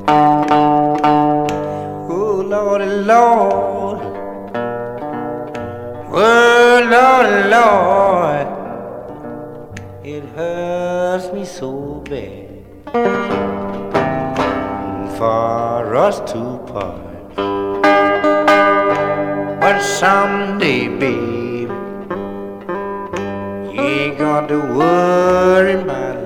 Oh, Lordy, Lord. Oh, Lordy, Lord. It hurts me so bad for us to part. But someday, babe, you ain't got to worry, my